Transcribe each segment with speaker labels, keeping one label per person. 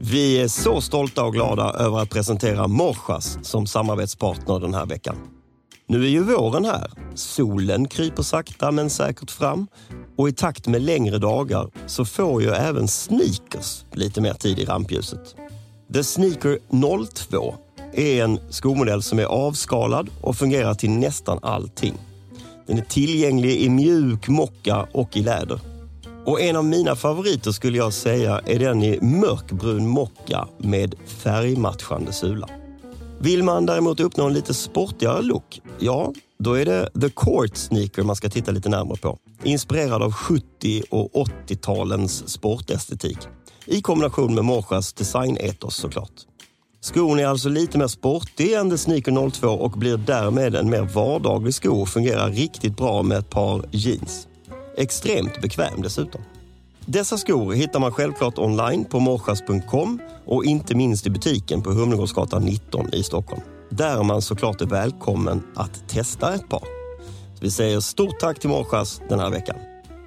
Speaker 1: Vi är så stolta och glada över att presentera Morsas som samarbetspartner den här veckan. Nu är ju våren här. Solen kryper sakta men säkert fram. Och i takt med längre dagar så får ju även sneakers lite mer tid i rampljuset. The Sneaker 02 är en skomodell som är avskalad och fungerar till nästan allting. Den är tillgänglig i mjuk mocka och i läder. Och en av mina favoriter skulle jag säga är den i mörkbrun mocka med färgmatchande sula. Vill man däremot uppnå en lite sportigare look, ja, då är det The Court Sneaker man ska titta lite närmare på. Inspirerad av 70- och 80-talens sportestetik. I kombination med Morsas design-ethos såklart. Skon är alltså lite mer sportig än The Sneaker 02 och blir därmed en mer vardaglig sko och fungerar riktigt bra med ett par jeans. Extremt bekväm dessutom. Dessa skor hittar man självklart online på morsas.com och inte minst i butiken på Humlegårdsgatan 19 i Stockholm. Där man såklart är välkommen att testa ett par. Så vi säger stort tack till Morsas den här veckan.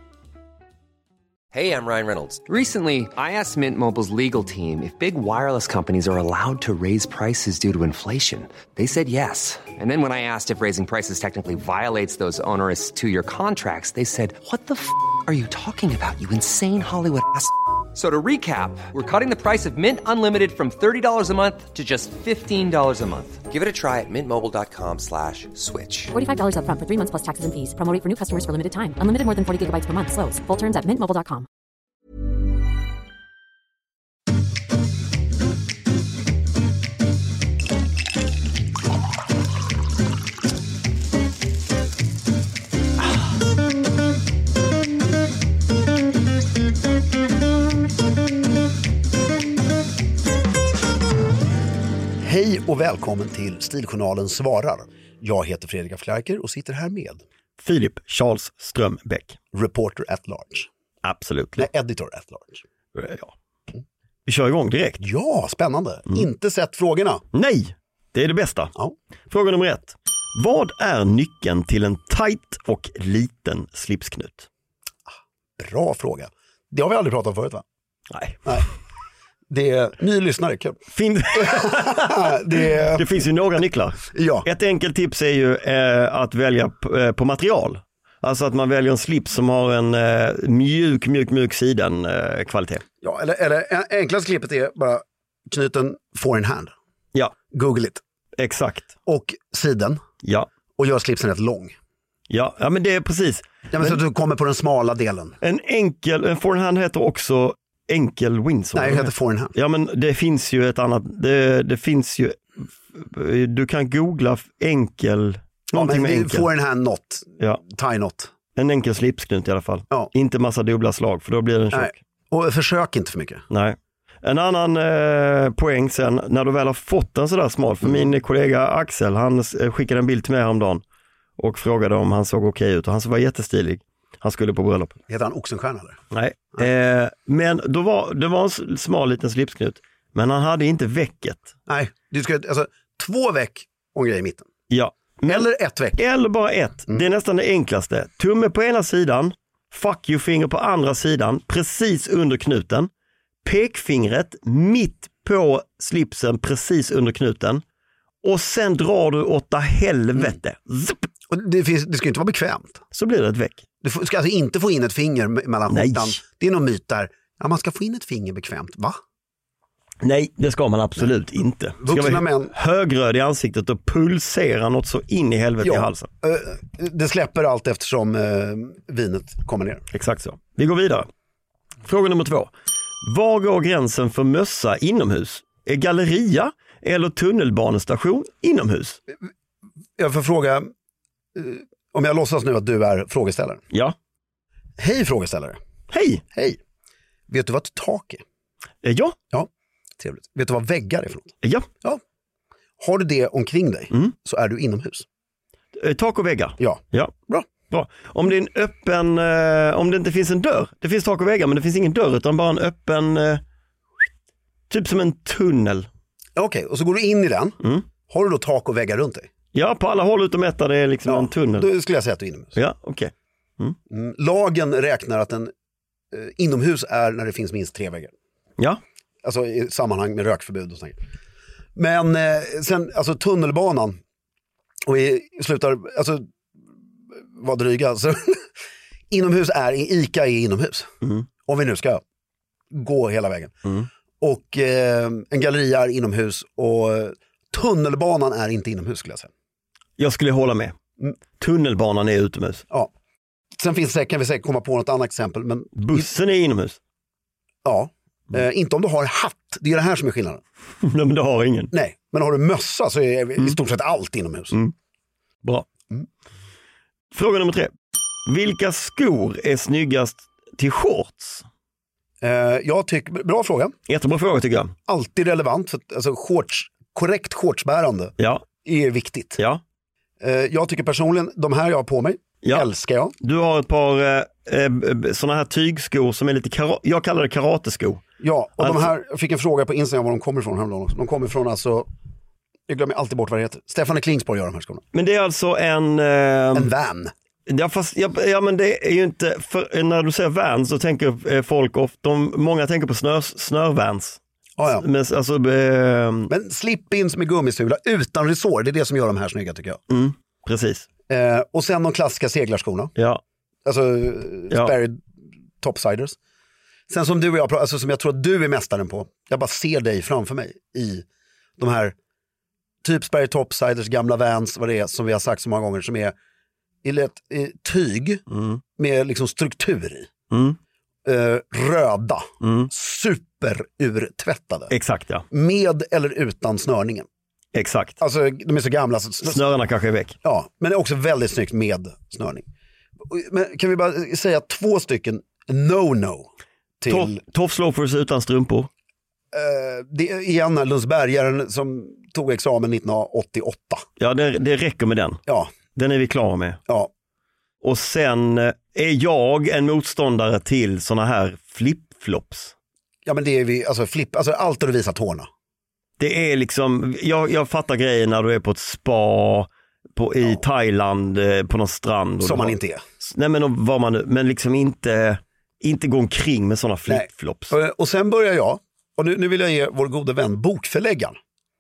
Speaker 2: Hey, I'm Ryan Reynolds. Recently, I asked Mint Mobile's legal team if big wireless companies are allowed to raise prices due to inflation. They said yes. And then when I asked if raising prices technically violates those onerous two-year contracts, they said, "What the f*** are you talking about, you insane Hollywood ass?" So to recap, we're cutting the price of Mint Unlimited from $30 a month to just $15 a month. Give it a try at mintmobile.com/switch.
Speaker 3: $45 up front for 3 months plus taxes and fees. Promo rate for new customers for limited time. Unlimited more than 40 gigabytes per month. Slows full terms at mintmobile.com.
Speaker 4: Hej och välkommen till Stiljournalen svarar. Jag heter Fredrik af Klerker och sitter här med
Speaker 1: Filip Charles Strömbäck.
Speaker 4: Reporter at large.
Speaker 1: Absolut.
Speaker 4: Nej, editor at large.
Speaker 1: Ja. Vi kör igång direkt.
Speaker 4: Ja, spännande. Inte sett frågorna.
Speaker 1: Nej, det är det bästa.
Speaker 4: Ja.
Speaker 1: Fråga nummer 1. Vad är nyckeln till en tight och liten slipsknut?
Speaker 4: Bra fråga. Det har vi aldrig pratat om förut, va?
Speaker 1: Nej.
Speaker 4: Det är ny lyssnare, kul.
Speaker 1: Det finns ju några nycklar.
Speaker 4: Ja.
Speaker 1: Ett enkelt tips är ju att välja på material. Alltså att man väljer en slips som har en mjuk siden kvalitet.
Speaker 4: Ja, eller enklaste klippet är bara knuten four in hand.
Speaker 1: Ja.
Speaker 4: Google it.
Speaker 1: Exakt.
Speaker 4: Och siden.
Speaker 1: Ja.
Speaker 4: Och gör slipsen rätt lång.
Speaker 1: Ja, men det är precis.
Speaker 4: Ja, men så att du kommer på den smala delen.
Speaker 1: En four in hand heter också enkel Windsor.
Speaker 4: Nej, det heter four in hand.
Speaker 1: Ja, men det finns ju ett annat. Det finns ju. Du kan googla enkel.
Speaker 4: Ja, men
Speaker 1: med enkel.
Speaker 4: four in hand knot.
Speaker 1: Ja.
Speaker 4: Tie knot.
Speaker 1: En enkel slipsknut i alla fall.
Speaker 4: Ja.
Speaker 1: Inte massa dubbla slag för då blir den tjock.
Speaker 4: Nej. Och försök inte för mycket.
Speaker 1: Nej. En annan poäng sen när du väl har fått den sådär smal. För min kollega Axel, han skickade en bild till mig häromdagen och frågade om han såg okej ut och han var jättestilig. Han skulle på bröllop.
Speaker 4: Heter han Oxenstierna eller?
Speaker 1: Nej. Men det var en smal liten slipsknut. Men han hade inte väcket.
Speaker 4: Nej, du ska alltså 2 väck och en grej i mitten.
Speaker 1: Ja.
Speaker 4: Eller 1 väck.
Speaker 1: Eller bara 1. Det är nästan det enklaste. Tumme på ena sidan, fuck you finger på andra sidan, precis under knuten. Pekfingret mitt på slipsen, precis under knuten. Och sen drar du åt helvete.
Speaker 4: Och det ska inte vara bekvämt.
Speaker 1: Så blir det ett väck.
Speaker 4: Du ska alltså inte få in ett finger mellan
Speaker 1: Nej.
Speaker 4: skjortan. Det är någon myt där. Ja, man ska få in ett finger bekvämt. Va?
Speaker 1: Nej, det ska man absolut inte.
Speaker 4: Vuxna män.
Speaker 1: Högröd i ansiktet och pulsera något så in i helvete i halsen.
Speaker 4: Det släpper allt eftersom vinet kommer ner.
Speaker 1: Exakt så. Vi går vidare. Fråga nummer 2. Var går gränsen för mössa inomhus? Är galleria eller tunnelbanestation inomhus?
Speaker 4: Jag får fråga, om jag låtsas nu att du är frågeställare.
Speaker 1: Ja.
Speaker 4: Hej frågeställare.
Speaker 1: Hej.
Speaker 4: Hej. Vet du vad ett tak är?
Speaker 1: Ja.
Speaker 4: Ja, trevligt. Vet du vad väggar är för något?
Speaker 1: Ja.
Speaker 4: Ja. Har du det omkring dig så är du inomhus.
Speaker 1: Tak och väggar?
Speaker 4: Ja.
Speaker 1: Ja. Bra. Om det är en öppen, om det inte finns en dörr, det finns tak och väggar men det finns ingen dörr utan bara en öppen, typ som en tunnel.
Speaker 4: Okej, och så går du in i den. Har du då tak och väggar runt dig?
Speaker 1: Ja, på alla håll utom ett där det är liksom en tunnel.
Speaker 4: Då skulle jag säga att du är inomhus.
Speaker 1: Ja, okej.
Speaker 4: Lagen räknar att en inomhus är när det finns minst 3 väggar.
Speaker 1: Ja.
Speaker 4: Alltså i sammanhang med rökförbud och sånt. Men sen, alltså tunnelbanan och vi slutar, alltså var dryga. Så inomhus ICA är inomhus. Om vi nu ska gå hela vägen. Och en galleria är inomhus och tunnelbanan är inte inomhus skulle jag säga.
Speaker 1: Jag skulle hålla med. Tunnelbanan är utomhus.
Speaker 4: Ja. Sen kan vi säkert komma på något annat exempel. Men
Speaker 1: bussen är inomhus.
Speaker 4: Ja. Inte om du har hatt. Det är det här som är skillnaden.
Speaker 1: Nej, men du har ingen.
Speaker 4: Nej, men har du mössa så är i stort sett allt inomhus.
Speaker 1: Bra. Fråga nummer 3. Vilka skor är snyggast till shorts?
Speaker 4: Bra fråga.
Speaker 1: Jättebra fråga tycker jag.
Speaker 4: Alltid relevant. För, alltså, korrekt shortsbärande är viktigt.
Speaker 1: Ja.
Speaker 4: Jag tycker personligen, de här jag har på mig, älskar jag.
Speaker 1: Du har ett par såna här tygskor som är lite, jag kallar det karateskor.
Speaker 4: Ja, och de här, jag fick en fråga på Instagram var de kommer ifrån häromdagen också. De kommer från alltså, jag glömmer alltid bort vad det heter. Stefan Klingsborg gör de här skorna.
Speaker 1: Men det är alltså en
Speaker 4: van.
Speaker 1: Ja, men det är ju inte, för när du säger vans så tänker folk ofta, många tänker på snörvans.
Speaker 4: Ja.
Speaker 1: Men, alltså,
Speaker 4: men slip-ins med gummisula utan resår, det är det som gör de här snygga tycker jag.
Speaker 1: Precis.
Speaker 4: Och sen de klassiska seglarskorna.
Speaker 1: Ja.
Speaker 4: Alltså Sperry topsiders. Sen som du och jag, alltså som jag tror att du är mästaren på. Jag bara ser dig framför mig i de här typ Sperry topsiders, gamla Vans, vad det är som vi har sagt så många gånger, som är i tyg med liksom struktur i. Röda. Superurtvättade.
Speaker 1: Exakt, ja.
Speaker 4: Med eller utan snörningen.
Speaker 1: Exakt.
Speaker 4: Alltså de är så gamla.
Speaker 1: Snörarna kanske är väck.
Speaker 4: Ja, men det är också väldigt snyggt med snörning. Men kan vi bara säga 2 stycken no-no till...
Speaker 1: Toffloafers utan strumpor.
Speaker 4: Det är igen Lundsbergaren som tog examen 1988.
Speaker 1: Ja, det räcker med den.
Speaker 4: Ja.
Speaker 1: Den är vi klara med.
Speaker 4: Ja.
Speaker 1: Och sen är jag en motståndare till såna här flip-flops.
Speaker 4: Ja, men det är vi, alltså allt där du visar tårna.
Speaker 1: Det är liksom, jag fattar grejen när du är på ett spa i Thailand på någon strand.
Speaker 4: Som man inte är.
Speaker 1: Nej, men vad man nu, men liksom inte gå omkring med såna flip-flops.
Speaker 4: Och sen börjar jag, och nu vill jag ge vår gode vän bokförläggaren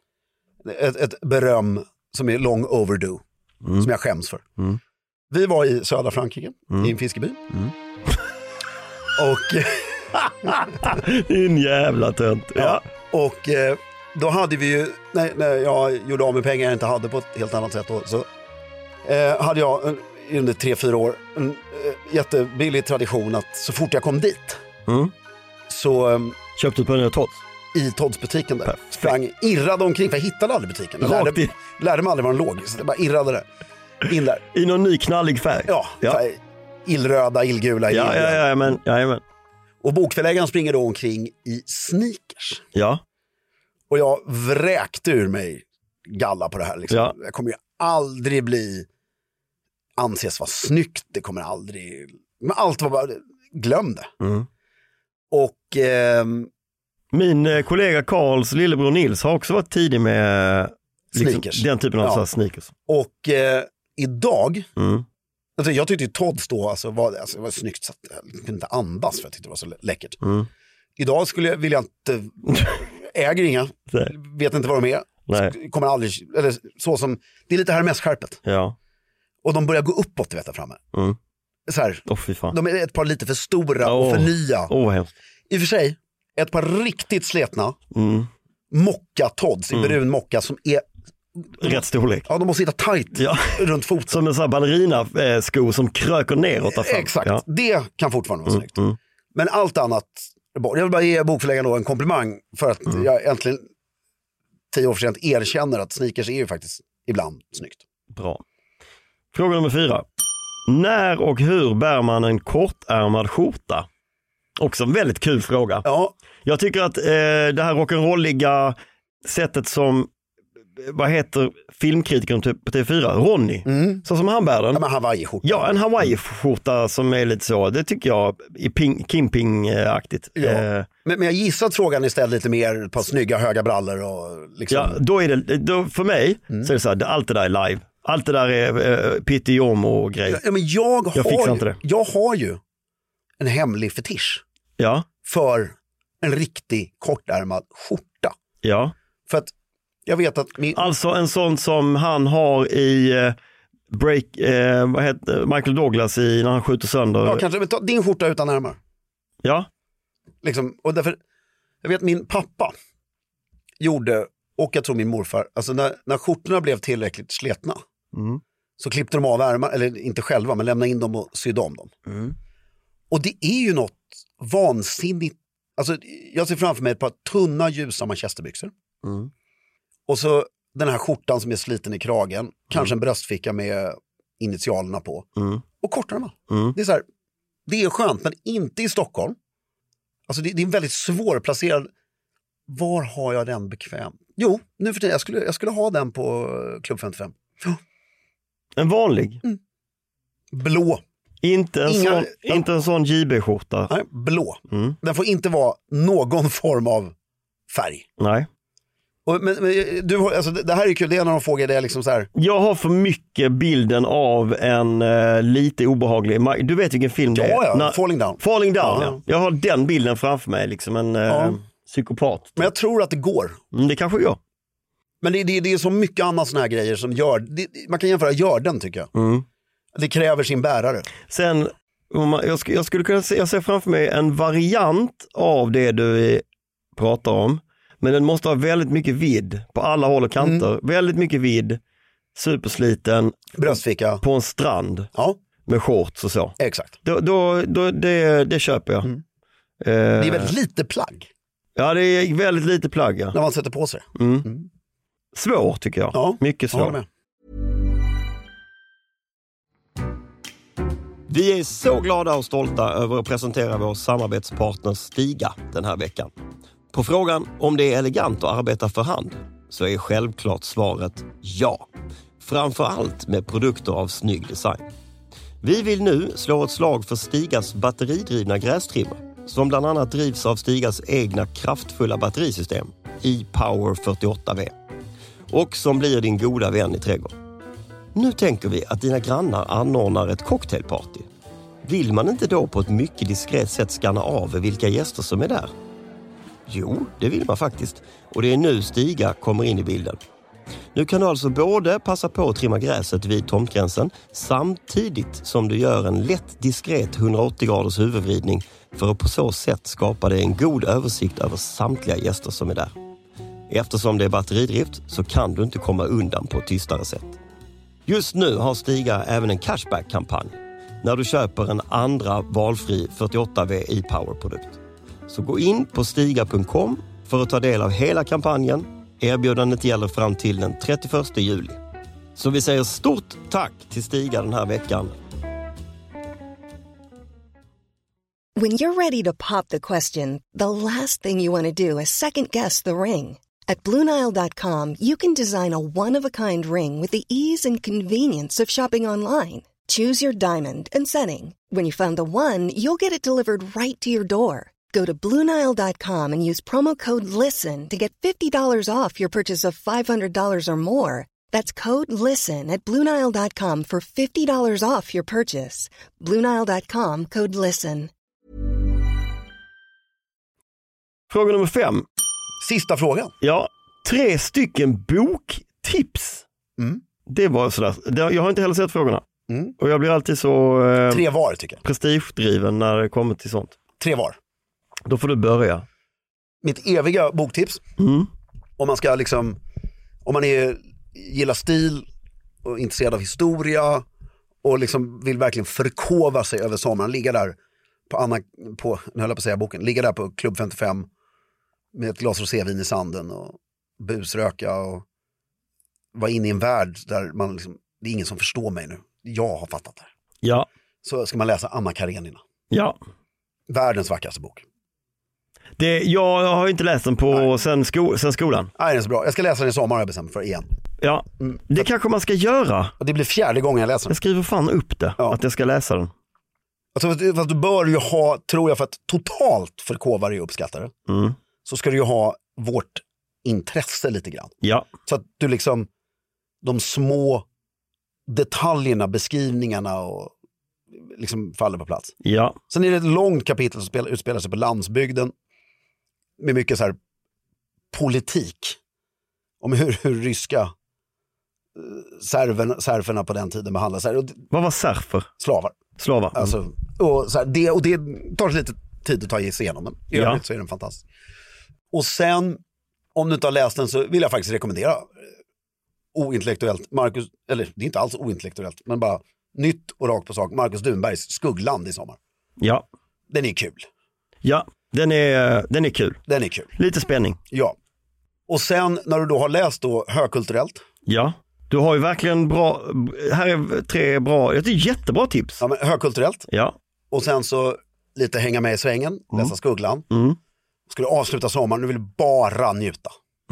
Speaker 4: ett beröm som är long overdue, som jag skäms för. Vi var i södra Frankrike, i en fiskeby. Och
Speaker 1: en jävla tönt. Ja.
Speaker 4: Och då hade vi ju, när jag gjorde av med pengar jag inte hade på ett helt annat sätt då, så hade jag under 3-4 år en jättebillig tradition att så fort jag kom dit så
Speaker 1: köpte du på den Todds?
Speaker 4: I Todds-butiken där. Sprang, irrade omkring, för jag hittade aldrig butiken. Jag lärde mig aldrig var den låg, så det bara irrade det. In där.
Speaker 1: I någon ny knallig färg?
Speaker 4: Ja. Illröda, illgula.
Speaker 1: Jajamän.
Speaker 4: Och bokförläggaren springer då omkring i sneakers.
Speaker 1: Ja.
Speaker 4: Och jag vräkte ur mig galla på det här. Liksom. Ja. Jag kommer ju aldrig anses vara snyggt. Det kommer aldrig... Men allt var bara... Glöm det. Och...
Speaker 1: Min kollega Karls lillebror Nils har också varit tidig med
Speaker 4: sneakers.
Speaker 1: Den typen av sneakers.
Speaker 4: Och idag... Alltså jag tyckte ju Todds då det var snyggt så att jag kunde inte andas för jag tyckte det var så läckert. Idag vill jag inte... Äger inga. Vet inte vad de är.
Speaker 1: Nej.
Speaker 4: Kommer aldrig... Eller så som... Det är lite Hermes-skärpet.
Speaker 1: Ja.
Speaker 4: Och de börjar gå uppåt, vet jag, framme. Så här,
Speaker 1: fy fan.
Speaker 4: De är ett par lite för stora och för nya.
Speaker 1: Hemskt.
Speaker 4: I och för sig, ett par riktigt sletna mocka Todds i brun mocka som är
Speaker 1: rätt storlek.
Speaker 4: Ja, de måste sitta tajt runt foten.
Speaker 1: Som en sån här ballerina-sko som kröker neråt där fram.
Speaker 4: Exakt, det kan fortfarande vara snyggt. Men allt annat, jag vill bara ge bokförläggaren då en komplimang för att jag äntligen 10 år för sent erkänner att sneakers är ju faktiskt ibland snyggt.
Speaker 1: Bra. Fråga nummer 4. När och hur bär man en kortärmad skjorta? Också en väldigt kul fråga.
Speaker 4: Ja.
Speaker 1: Jag tycker att det här rock'n'rolliga sättet som, vad heter filmkritikern på TV4? Ronny. Så som han bär den.
Speaker 4: Ja, men Hawaii-skjorta.
Speaker 1: Ja, en Hawaii-skjorta som är lite så. Det tycker jag är Kimping-aktigt.
Speaker 4: Ja. Men jag gissar att frågan är ställd lite mer på snygga höga brallor och liksom.
Speaker 1: Ja, då är det, för mig så är det så här, allt det där är live. Allt det där är pyttiom och grejer.
Speaker 4: Ja, men jag har ju en hemlig fetisch.
Speaker 1: Ja.
Speaker 4: För en riktig kortärmad skjorta.
Speaker 1: Ja.
Speaker 4: För att jag vet att...
Speaker 1: Alltså en sån som han har i vad heter Michael Douglas i när han skjuter sönder.
Speaker 4: Ja, kanske. Men ta din skjorta utan ärmar.
Speaker 1: Ja.
Speaker 4: Liksom, och därför, jag vet min pappa gjorde, och jag tror min morfar, alltså när skjortorna blev tillräckligt sletna så klippte de av ärmar, eller inte själva, men lämnade in dem och sydde om dem. Och det är ju något vansinnigt, alltså jag ser framför mig ett par tunna ljusa manchesterbyxor. Och så den här skjortan som är sliten i kragen, kanske en bröstficka med initialerna på, och kortärmar. Det är så här, det är skönt, men inte i Stockholm. Alltså det är en väldigt svårplacerad. Var har jag den bekväm? Jo, nu för tiden, jag skulle ha den på Club 55.
Speaker 1: En vanlig?
Speaker 4: Blå.
Speaker 1: Inte en sån JB-skjorta?
Speaker 4: Nej, blå. Den får inte vara någon form av färg.
Speaker 1: Nej.
Speaker 4: Men du, alltså, det här är kul, det är en av de frågor där jag liksom så här...
Speaker 1: Jag har för mycket bilden av en lite obehaglig... Du vet vilken film det är?
Speaker 4: Ja, Falling Down.
Speaker 1: Falling Down, ja. Jag har den bilden framför mig, liksom en psykopat.
Speaker 4: Men jag tror att det går.
Speaker 1: Det kanske går.
Speaker 4: Men det är så mycket annat såna här grejer som gör... man kan jämföra Görden, tycker jag. Det kräver sin bärare.
Speaker 1: Sen, jag skulle kunna se, jag ser framför mig en variant av det du pratar om. Men den måste ha väldigt mycket vidd på alla håll och kanter. Väldigt mycket vidd, supersliten.
Speaker 4: Bröstficka.
Speaker 1: På en strand.
Speaker 4: Ja.
Speaker 1: Med shorts och så.
Speaker 4: Exakt.
Speaker 1: Det köper jag.
Speaker 4: Det är väldigt lite plagg.
Speaker 1: Ja, det är väldigt lite plagg. Ja.
Speaker 4: När man sätter på sig.
Speaker 1: Svår tycker jag. Ja, mycket svår.
Speaker 5: Vi är så glada och stolta över att presentera vår samarbetspartner Stiga den här veckan. På frågan om det är elegant att arbeta för hand så är självklart svaret ja. Framför allt med produkter av snygg design. Vi vill nu slå ett slag för Stigas batteridrivna grästrimmer som bland annat drivs av Stigas egna kraftfulla batterisystem e-Power 48V och som blir din goda vän i trädgården. Nu tänker vi att dina grannar anordnar ett cocktailparty. Vill man inte då på ett mycket diskret sätt skanna av vilka gäster som är där? Jo, det vill man faktiskt. Och det är nu Stiga kommer in i bilden. Nu kan du alltså både passa på att trimma gräset vid tomtgränsen samtidigt som du gör en lätt diskret 180 graders huvudvridning för att på så sätt skapa dig en god översikt över samtliga gäster som är där. Eftersom det är batteridrift så kan du inte komma undan på ett tystare sätt. Just nu har Stiga även en cashback-kampanj när du köper en andra valfri 48V e-Power-produkt. Så gå in på stiga.com för att ta del av hela kampanjen. Erbjudandet gäller fram till den 31 juli. Så vi säger stort tack till Stiga den här veckan.
Speaker 6: When you're ready to pop the question, the last thing you want to do is second guess the ring. At BlueNile.com you can design a one-of-a-kind ring with the ease and convenience of shopping online. Choose your diamond and setting. When you find the one, you'll get it delivered right to your door. Go to BlueNile.com and use promo code LISTEN to get $50 off your purchase of $500 or more. That's code LISTEN at BlueNile.com for $50 off your purchase. BlueNile.com, code LISTEN.
Speaker 1: Fråga nummer 5.
Speaker 4: Sista frågan.
Speaker 1: Ja, 3 stycken boktips. Det var sådär. Jag har inte heller sett frågorna. Och jag blir alltid så
Speaker 4: 3 var tycker jag.
Speaker 1: Prestigedriven när det kommer till sånt.
Speaker 4: 3 var.
Speaker 1: Då får du börja.
Speaker 4: Mitt eviga boktips. Om man ska liksom, om man gillar stil och intresserad av historia och liksom vill verkligen förkova sig över sommaren, ligga där nu höll jag på att säga boken, ligga där på Club 55 med ett glas rosévin i sanden och busröka och vara inne i en värld där man liksom, det är ingen som förstår mig nu. Jag har fattat det.
Speaker 1: Ja.
Speaker 4: Så ska man läsa Anna Karenina.
Speaker 1: Ja.
Speaker 4: Världens vackraste bok.
Speaker 1: Jag har inte läst den på sen skolan.
Speaker 4: Nej, den är så bra. Jag ska läsa den i sommar, har jag bestämt för igen.
Speaker 1: Ja, det kanske man ska göra.
Speaker 4: Och det blir 4:e gången jag läser den.
Speaker 1: Jag skriver fan upp det, att jag ska läsa den.
Speaker 4: Alltså, fast du bör ju ha, tror jag, för att totalt förkova dig och uppskatta det, så ska du ju ha vårt intresse lite grann.
Speaker 1: Ja. Så
Speaker 4: att du liksom, de små detaljerna, beskrivningarna och liksom faller på plats.
Speaker 1: Ja.
Speaker 4: Sen är det ett långt kapitel som utspelar sig på landsbygden. med mycket så här politik om hur ryska serferna på den tiden behandlas.
Speaker 5: Vad var serfer?
Speaker 4: Slavar. Alltså, och det tar lite tid att ta sig igenom, men i övrigt så är den fantastisk. Och sen, om du inte har läst den så vill jag faktiskt rekommendera ointellektuellt Marcus, eller det är inte alls ointellektuellt, men bara nytt och rakt på sak, Marcus Dunbergs Skuggland i sommar.
Speaker 5: Ja.
Speaker 4: Den är kul.
Speaker 5: Ja, den är kul.
Speaker 4: Den är kul.
Speaker 5: Lite spänning.
Speaker 4: Ja. Och sen när du då har läst då högkulturellt.
Speaker 5: Ja, du har ju verkligen bra, här är 3 bra, det är jättebra tips.
Speaker 4: Ja, men högkulturellt.
Speaker 5: Ja.
Speaker 4: Och sen så lite hänga med i svängen, läsa Skuggland. Skulle avsluta sommaren, du vill bara njuta.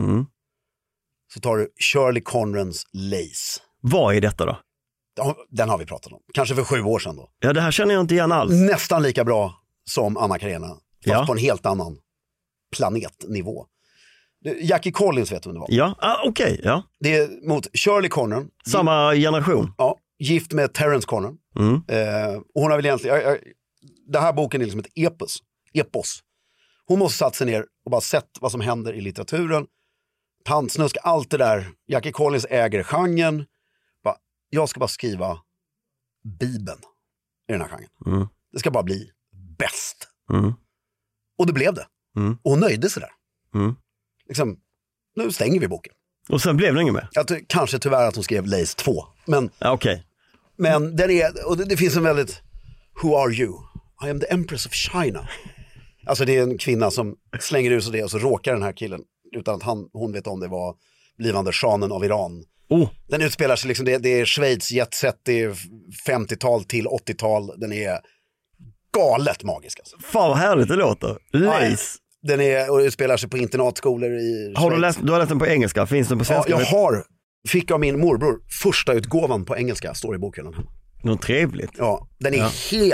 Speaker 4: Så tar du Shirley Conrans Lace.
Speaker 5: Vad är detta då?
Speaker 4: Den har vi pratat om. Kanske för 7 år sedan då.
Speaker 5: Ja, det här känner jag inte igen alls.
Speaker 4: Nästan lika bra som Anna Karenina. Fast på en helt annan planetnivå. Jackie Collins vet du vem det var.
Speaker 5: Ja, okej. Ja.
Speaker 4: Det är mot Shirley Conran.
Speaker 5: Samma generation.
Speaker 4: Ja, gift med Terence Conran. Och hon har väl egentligen... det här boken är liksom ett epos. Hon måste satt sig ner och bara sett vad som händer i litteraturen. Tantsnusk, allt det där. Jackie Collins äger genren. Jag ska bara skriva Bibeln i den här genren. Det ska bara bli bäst. Och det blev det. Och hon nöjde sig där. Liksom, nu stänger vi boken.
Speaker 5: Och sen blev det inget med?
Speaker 4: Kanske tyvärr att hon skrev Lace 2. Men, men den är, och det finns en väldigt, who are you? I am the Empress of China. Alltså det är en kvinna som slänger ut sig det och så råkar den här killen, utan att hon vet om det var blivande shanen av Iran. Den utspelar sig liksom, det är Schweiz jetset, det är 50-tal till 80-tal, den är galet magisk alltså.
Speaker 5: Fan vad härligt det låter. Lace.
Speaker 4: Den är, och utspelar sig på internatskolor i Schweiz.
Speaker 5: Du har läst den på engelska? Finns den på svenska?
Speaker 4: Ja, fick av min morbror första utgåvan på engelska, står i boken.
Speaker 5: Något trevligt.
Speaker 4: Ja, den är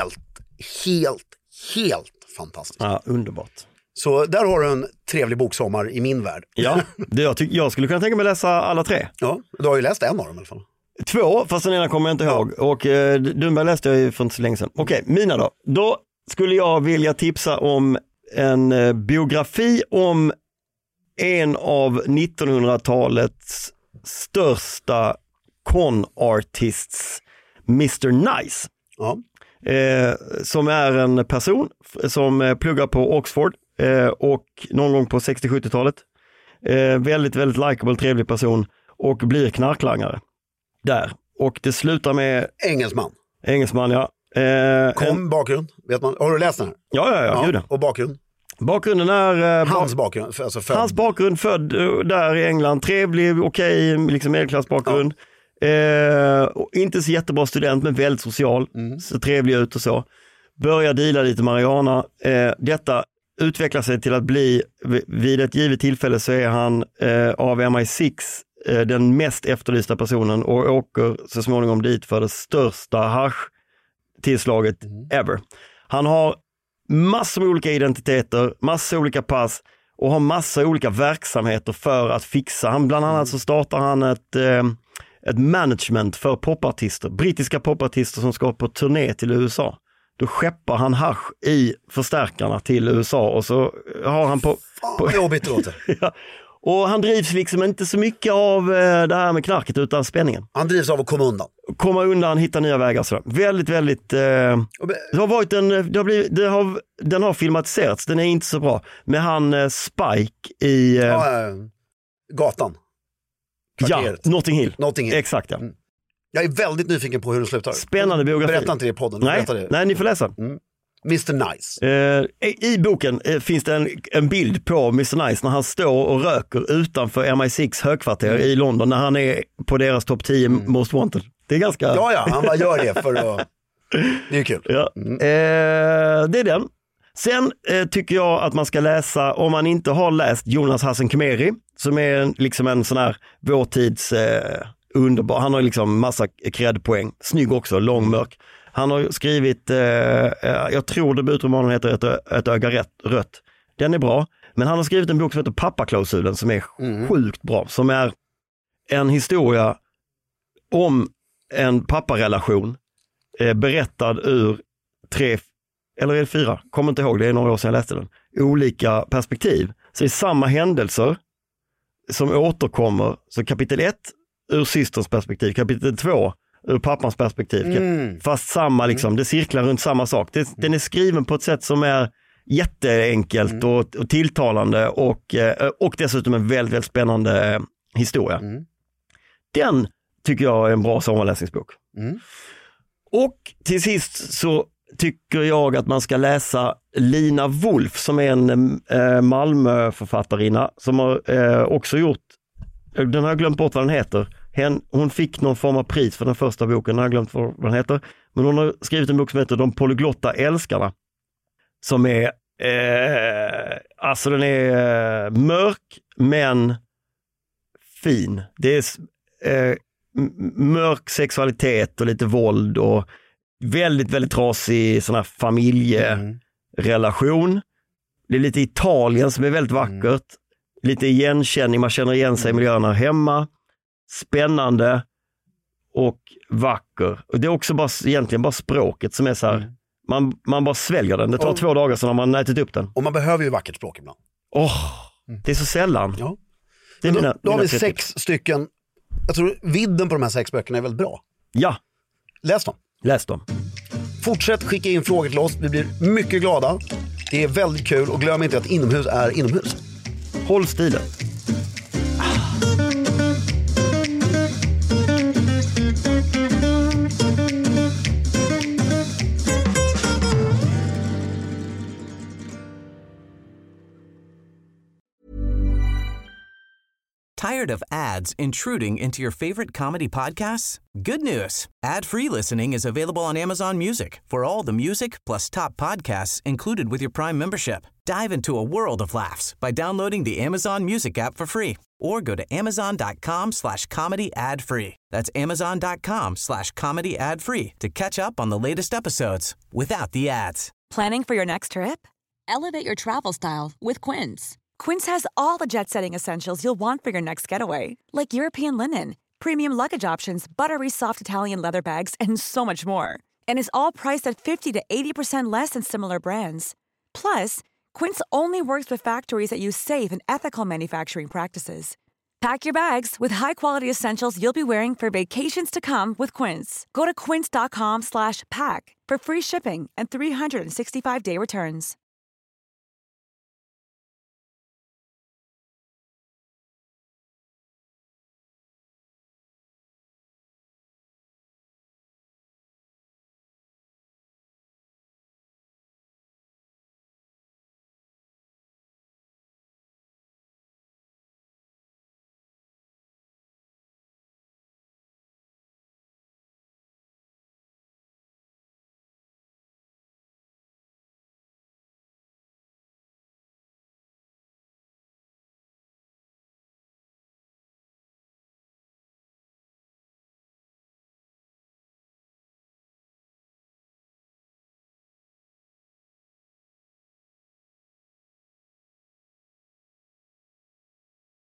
Speaker 4: helt fantastisk.
Speaker 5: Ja, underbart.
Speaker 4: Så där har du en trevlig boksommar i min värld.
Speaker 5: Ja, jag skulle kunna tänka mig läsa alla 3.
Speaker 4: Ja, du har ju läst en av dem i alla fall.
Speaker 5: 2, fast den ena kommer jag inte ihåg. Och Dunberg läste jag ju för inte så länge sedan. Okej, mina då. Då skulle jag vilja tipsa om en biografi om en av 1900-talets största con-artists, Mr. Nice.
Speaker 4: Ja.
Speaker 5: Som är en person som pluggar på Oxford och någon gång på 60-70-talet. Väldigt, väldigt likeable, trevlig person och blir knarklangare där. Och det slutar med... Engelsman, ja.
Speaker 4: Bakgrund, vet man. Har du läst den här?
Speaker 5: Ja.
Speaker 4: Och bakgrund?
Speaker 5: Bakgrunden är...
Speaker 4: Hans bakgrund, alltså född.
Speaker 5: Hans bakgrund, född där i England. Trevlig, okej, liksom medelklassbakgrund. Inte så jättebra student, men väldigt social. Så trevlig ut och så. Börjar deala lite marijuana. Detta utvecklar sig till att bli, vid ett givet tillfälle så är han av MI6 den mest efterlysta personen och åker så småningom dit för det största hasch-tillslaget ever. Han har massor med olika identiteter, massor olika pass och har massor olika verksamheter för att fixa. Han bland annat så startar han ett management för popartister, brittiska popartister som ska på turné till USA. Då skeppar han hasch i förstärkarna till USA och så har han på
Speaker 4: jobbigt låter.
Speaker 5: Ja. Och han drivs liksom inte så mycket av det här med knarket utan spänningen.
Speaker 4: Han drivs av att komma undan. Hitta nya vägar. Så. Väldigt, väldigt... det har varit den har filmatiserats. Den är inte så bra. Med han Spike i... Gatan.
Speaker 5: Kvarteret. Ja, Notting Hill. Exakt, ja.
Speaker 4: Jag är väldigt nyfiken på hur det slutar.
Speaker 5: Spännande biografi.
Speaker 4: Berätta inte det i podden.
Speaker 5: Nej, ni får läsa.
Speaker 4: Mr. Nice.
Speaker 5: I boken finns det en bild på Mr. Nice när han står och röker utanför MI6 högkvarter i London när han är på deras topp 10 Most Wanted. Det är ganska...
Speaker 4: Ja, han bara gör det för att... Det är kul.
Speaker 5: Ja. Det är den. Sen tycker jag att man ska läsa, om man inte har läst Jonas Hassan Khemeri, som är liksom en sån här vår tids underbar. Han har liksom massa credpoäng. Snygg också, lång, mörk. Han har skrivit, jag tror debutromanen heter Ett öga rött. Den är bra. Men han har skrivit en bok som heter Pappaklausulen som är sjukt bra. Som är en historia om en papparelation berättad ur 3 eller 4, kommer inte ihåg, det är några år sedan jag läste den. Olika perspektiv. Så det är samma händelser som återkommer. Så kapitel 1 ur systerns perspektiv, kapitel 2 ur pappans perspektiv. Fast samma liksom, det cirklar runt samma sak. Den är skriven på ett sätt som är jätteenkelt och tilltalande och dessutom en väldigt, väldigt spännande historia. Den tycker jag är en bra sommarläsningsbok. Och till sist så tycker jag att man ska läsa Lina Wolf som är en Malmö-författarinna som har också gjort, den har jag glömt bort vad den heter. Hon fick någon form av pris för den första boken, den har jag glömt vad den heter. Men hon har skrivit en bok som heter De polyglotta älskarna. Som är, alltså den är mörk men fin. Det är mörk sexualitet och lite våld och väldigt, väldigt trasig sån här familjerelation. Det är lite Italien som är väldigt vackert. Lite igenkänning, man känner igen sig i miljöerna hemma. Spännande och vacker. Och det är också egentligen bara språket som är så här, man bara sväljer den. Det tar 2 dagar sedan man nätit upp den.
Speaker 4: Och man behöver ju vackert språk ibland.
Speaker 5: Det är så sällan.
Speaker 4: Ja.
Speaker 5: Det är
Speaker 4: då har vi 6 stycken. Jag tror vidden på de här 6 böckerna är väldigt bra.
Speaker 5: Ja.
Speaker 4: Läs dem. Fortsätt skicka in frågor till oss. Vi blir mycket glada. Det är väldigt kul och glöm inte att inomhus är inomhus.
Speaker 5: Håll stilen.
Speaker 7: Tired of ads intruding into your favorite comedy podcasts? Good news. Ad-free listening is available on Amazon Music for all the music plus top podcasts included with your Prime membership. Dive into a world of laughs by downloading the Amazon Music app for free or go to amazon.com/comedy ad-free. That's amazon.com/comedy ad-free to catch up on the latest episodes without the ads.
Speaker 8: Planning for your next trip? Elevate your travel style with Quince. Quince has all the jet-setting essentials you'll want for your next getaway, like European linen, premium luggage options, buttery soft Italian leather bags, and so much more. And is all priced at 50 to 80% less than similar brands. Plus, Quince only works with factories that use safe and ethical manufacturing practices. Pack your bags with high-quality essentials you'll be wearing for vacations to come with Quince. Go to quince.com/pack for free shipping and 365-day returns.